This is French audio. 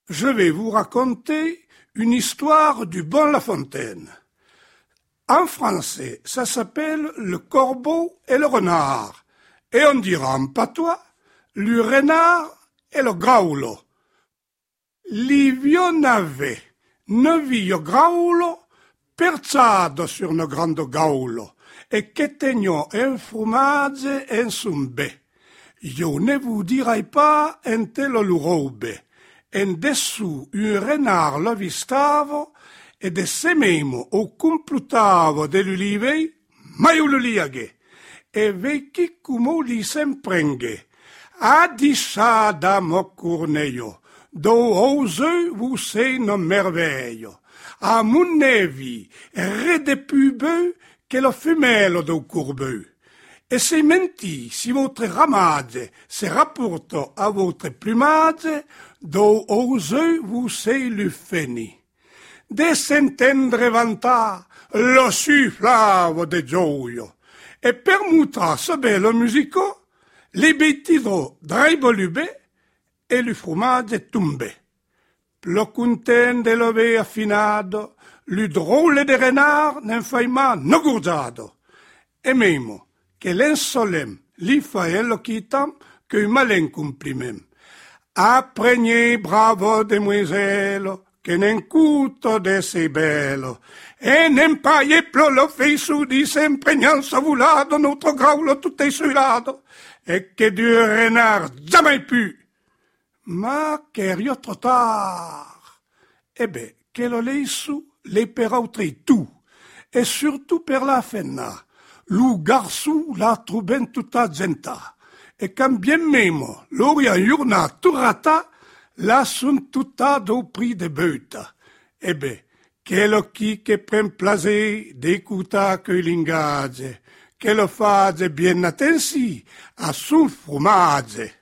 je vais vous raconter une histoire du bon La Fontaine. En français, ça s'appelle le corbeau et le renard. Et on dira en patois, le renard e lo graulo. Livio n'avait nevio graulo perzato sur no grande gaulo e che tegnò un fromage en sumbe. Io ne vous dirai pas en te lo lurobe. En dessous un renard lo vistavo e de se memo o complutavo dell'ulivei, ma io lo liaghe. E vecchi come li s'emprenghe. A disà da mo corneio, do ose vous sei no merveio. A mon nevi, re de pubeux, che lo femelo do courbeux. Et c'est menti si votre ramage se rapporte à votre plumage, do ose vous sei le feni. De s'entendre vanta, lo sufflavo de gioio. E per mutra ce bello musico, les bêtises draibolube e le fromage tumbe. Plo content de l'ove affinado, le drôle de renard n'en fai ma no gurgiado. E memo, che l'insolem li fa lo quitam que malen compliment. Appregnez bravo demoiselle, che n'en cuto de sei bello, e n'en paie plo lo fei su di s'empregnan savulado, notre graulo tutto isolado, e che du renard jamais pu. Ma che rio trop tard. Eh ben, che lo lei su, le per autri tu, e surtout per la fenna. Lu garçon la trouben tutta genta, e quand bien memo, l'oria iurna turata, la sun tutta do prix de beuta. Eh ben, che lo chi che pren plaisir d'écouter que l'ingage, che lo fage bien attensi a son fromage.